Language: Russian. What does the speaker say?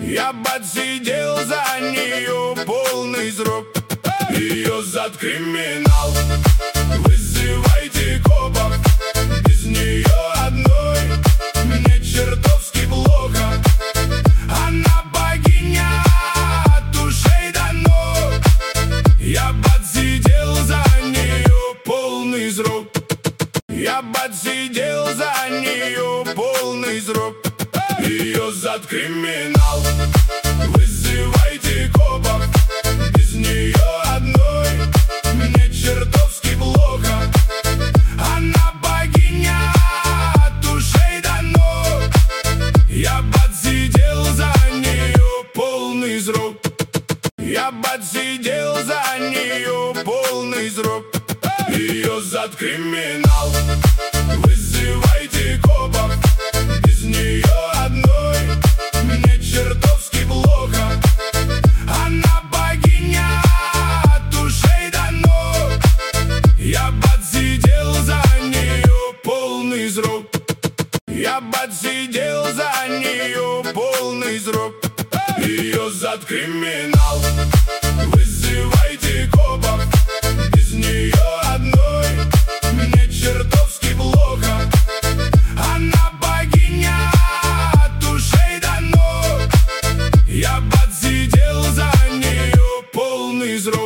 Я бы отсидел за нее полный срок. Ее зад криминал, вызывайте копов. Без нее одной мне чертовски плохо. Она богиня от ушей до ног. Я бы отсидел за нее полный срок. Я бы отсидел за нее полный срок. Ее зад криминал, вызывайте копов. Без нее одной мне чертовски плохо. Она богиня от ушей до ног. Я бы отсидел за нее полный срок. Я бы отсидел за нее полный срок. Ее зад криминал, вызывайте копов. Без нее одной мне чертовски плохо. Она богиня от ушей до ног. Я бы отсидел за нее полный срок. Я бы отсидел за нее полный срок. Ее зад криминал.